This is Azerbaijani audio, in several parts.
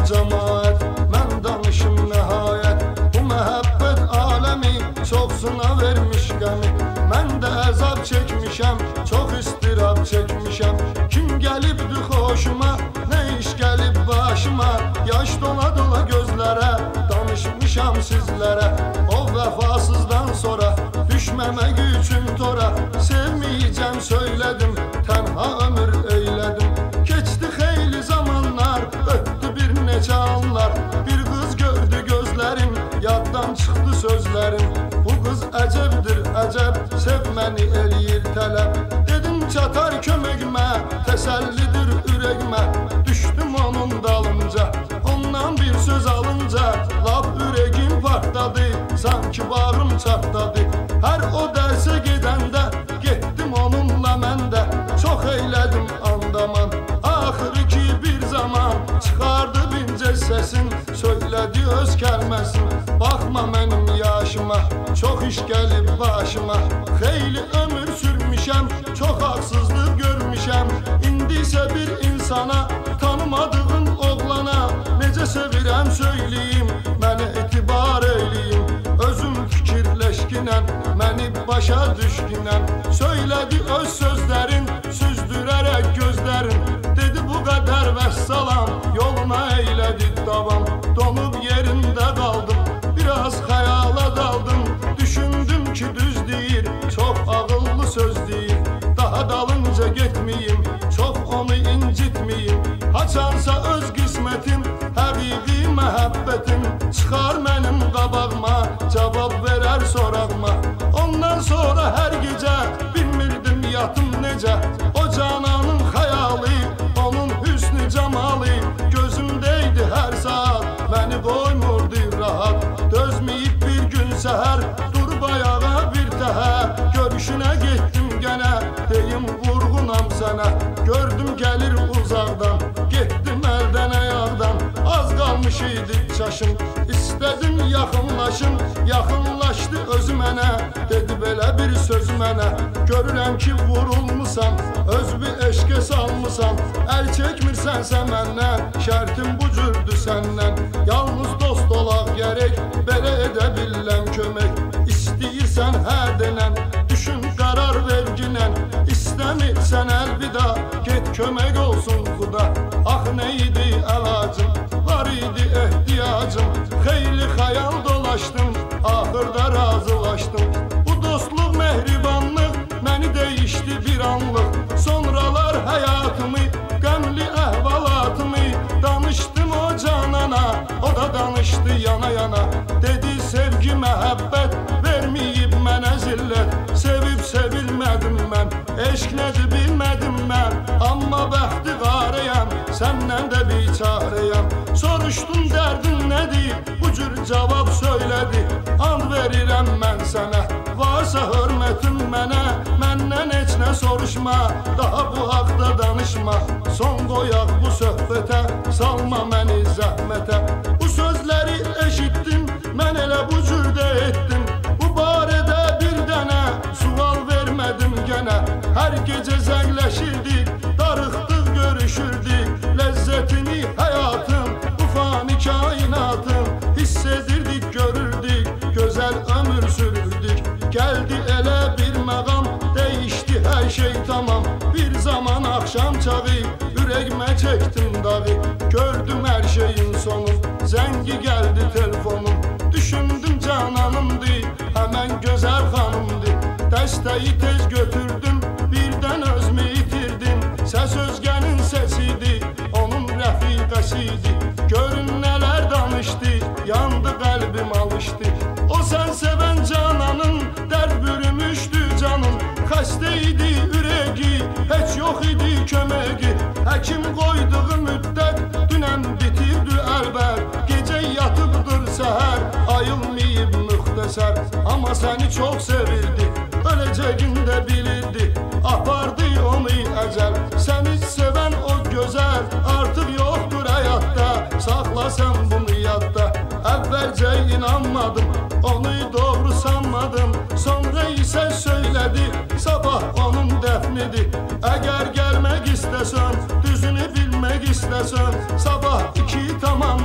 cemaat, mən danışım nəhayət. Bu məhəbbət aləmi çoxsuna vermiş qəmi. Mən də əzab çəkmişəm, çox istirab çəkmişəm. Kim gəlibdi xoşuma, nə iş gəlib başıma. Yaş dola dola gözlərə, danışmışam sizlərə. O vəfasızdan sonra düşməmək üçün tora. Sevməyəcəm söylədim, tənha ömür eylədim. Keçdi xeyli zamanlar, ötdü bir neçə anlar. Bir qız gördü gözlərim, yaddan çıxdı sözlərim. Bu qız əcəbdir əcəb, sev məni eləyir tələb. Dedim çatar köməkmə, təsəllidir ürəkmə. Düşdüm onun dalınca, ondan bir söz alınca. Lap ürəgim partladı, sanki bağrım çatladı. Hər o dərsə gedəndə, getdim onunla mən də. Çox eylədim andaman, axırı ki bir zaman çıxardı bincə səsin, söylədi öz kəlməsin. Baxma mənim yaşıma, çox iş gəlib başıma. Xeyli ömür sürmüşəm, çox haqsızlıq görmüşəm. İndi isə bir insana, tanımadığım oğlana necə sevirəm söyləyim, mənə etibar eyləyim. Özüm fikirləşkinəm, məni başa düşkünəm. Söylədi öz sözlərin, süzdürərək gözlərin. Dedi bu qədər vəssalam, yoluna eylədi davam. Donub yerində qaldım, biraz xəyala daldım. Düşündüm ki düz deyir, çox ağıllı söz deyir. Daha dalınca getməyim, çox onu incitməyim. Haçansa öz qismətim, həqiqi məhəbbətim. Çıxar mənim qabağıma, cavab verər sorağıma. Ondan sonra hər gecə bilmirdim yatım necə. O cananın xəyalı, onun hüsnü camalı gözümdəydi hər saat, məni qoymurdu rahat. Dözməyib bir gün səhər, durub ayağa bir təhər. Görüşünə getdim gənə, deyim vurğunam sənə. Gördüm gəlir uzaqdan, getdim əldən ayaqdan. Az qalmış idi çaşım, istədim yaxınlaşım. Yaxınlaşdı özü mənə, dedi belə bir söz mənə. Görürəm ki vurulmusan, öz bir eşqə salmısan. Əl çəkmirsənsə məndən, şərtim bu cürdür səndən. Yalnız dost olaq gərək, belə edə biləm kömək. İstəyirsən hə denən, düşün qərar verginən. İstəmirsən əlvida, get kömək olsun xuda. Ax nə idi əlacım, var idi ehtiyacım. Xeyli xəyal dolaşdım, axırda razılaşdım. Bu dostluq, mehribanlıq məni dəyişdi bir anlıq. Sonralar həyatımı, qəmli əhvalatımı danışdım o canana, o da danışdı yana yana. Dedi sevgi məhəbbət verməyib mənə zillət. Sevib sevilmədim mən, eşq nədir bilmədim mən. Amma bəxti qarəyəm, səndən də biçarəyəm. Soruşdum dərdin nədir, bu cür cavab söylədi. And verirəm mən sənə, varsa hörmətin mənə. Məndən heç nə soruşma, daha bu haqda danışma. Son qoyaq bu söhbətə, salma məni zəhmətə. Bu sözləri eşitdim, mən elə bu cürdə etdim. Bu barədə bir dənə sual vermədim gənə. Hər gecə zəngləşirdik, darıxdıq görüşürdük. Ləzzətini həyatın, bu fani kainatın hiss edirdik, görürdük, gözəl ömür sürürdük. Gəldi elə bir məqam, dəyişdi hər şey tamam. Bir zaman axşam çağı, ürəkmə çəkdim dağı. Gördüm hər şeyin sonu, zəngi gəldi telefonum. Düşündüm cananımdı, həmən gözəl xanımdı. Dəstəyi tez götürdüm, birdən özümü itirdim. Səs özgənin səsidi, onun rəfiqəsidi. Görün nələr danışdı, yandı qəlbim alışdı. O sən sevən cananın, dərd bürümüşdü canın. Xəstə idi ürəgi, heç yox idi köməgi. Həkim qoyduğu müddət, dünən bitirdi əlbət. Gecə yatıbdır səhər, ayılmayıb müxtəsər. Amma səni çox sevirdi, öləcəgində bilirdi. Apardı onu əcəl, səni sevən o gözəl. Artıq yoxdur həyatda, saxla sən bunu yadda. Əvvəlcə inanmadım, onu doğru sanmadım. Sonra isə söylədi, sabah onun dəfnidir. Əgər gəlmək istəsən, düzünü bilmək istəsən, sabah 2 tamam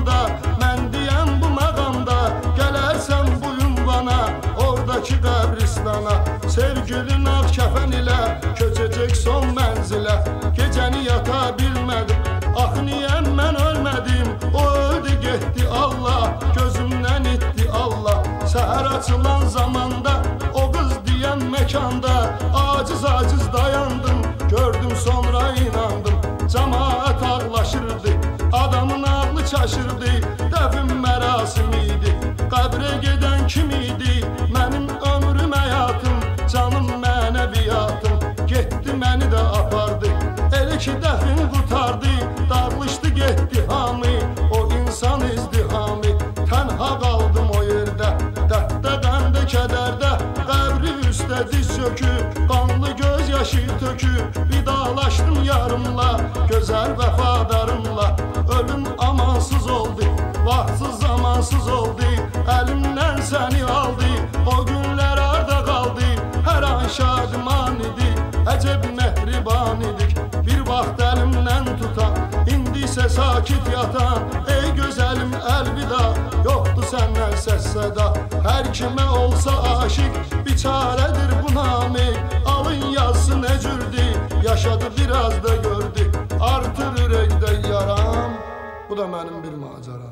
gedəcək son mənzilə. Gecəni yata bilmədim, axı niyə mən ölmədim? O öldü getdi Allah, gözümdən itdi Allah. Səhər açılan zamanda, o qız deyən məkanda aciz dayandım, gördüm sonra inandım. Cəmaət ağlaşırdı, adamın ağlı çaşırdı. Dəfn mərasimi idi, qəbrə gedən kim idi? Mənim ömrüm həyatım, canım mənəviyyatım. Getdi məni də apardı, elə ki dəfn qutardı. Dağılışdı getdi hamı, o insan izdihamı. Tənha qaldım o yerdə, dərddə, qəmdə, kədərdə. Qəbri üstə diz çöküb, qanlı göz yaşı töküb. Vidalaşdım yarımla, gözəl vəfadarımla. Ölüm amansız oldu, vaxtsız zamansız oldu. Əlimdən səni aldı, o günlər arda qaldı. Hər an şadiman idi, əcəb mehriban idik. Bir vaxt əlimdən tutan, indi isə sakit yatan. Ey gözəlim əlvida, yoxdur səndən səs səda. Hər kimə olsa aşiq, biçarədir bu namik. Alın yazsın əcürdü, yaşadı biraz da gördü. Artır ürəkdə yaram, bu da mənim bir macəram.